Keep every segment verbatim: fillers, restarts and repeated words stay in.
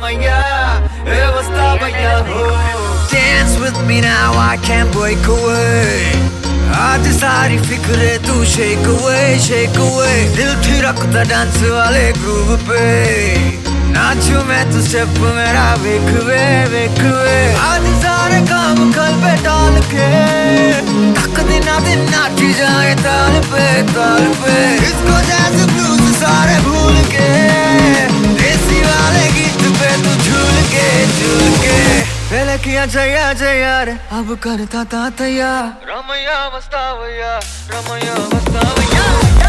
Ramaya, hey, what's up, oh. Dance with me now, I can't break away. आज सारी फिक्रे तू shake away, shake away. दिल थिरकता dance वाले groove पे नाचूं मैं तू स्टेप मेरा वेख वे वेख वे. आज सारे काम कल पे डाल के तक दिन दिन नाची जाए ताल पे ताल पे. इसको जैसे ब्लूज सारे भूल के देसी वाले गीत पे तू झूल के झूल के. पहले किया जया जया रे अब करता था तैयार. रमैया वस्तावैया रमैया वस्तावैया.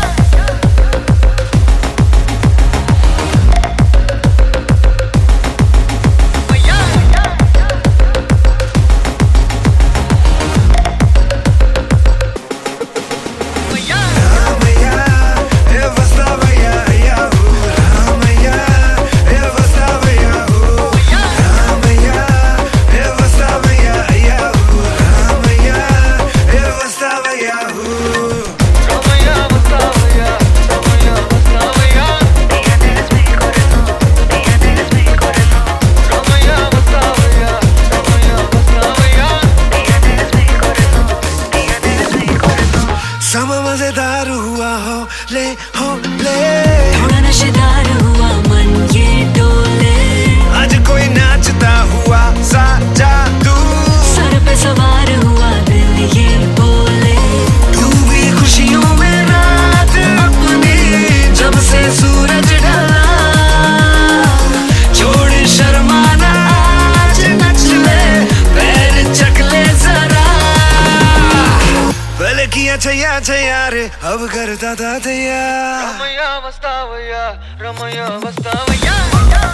समा मजेदार हुआ हो ले हो ले. थोड़ा नशेदार हुआ मन ये डोले. आज कोई नाचता हुआ सा जादू. सर पे सवार हुआ दिल ये बोले. तू भी खुशियों में रात अपनी जब से सूरज ढला. छोड़ शर्माना आज नच ले पैर चक ले जरा. पहले किया छैया छैया रे अब करता था तैयार. रमैया वस्तावैया रमैया वस्तावैया.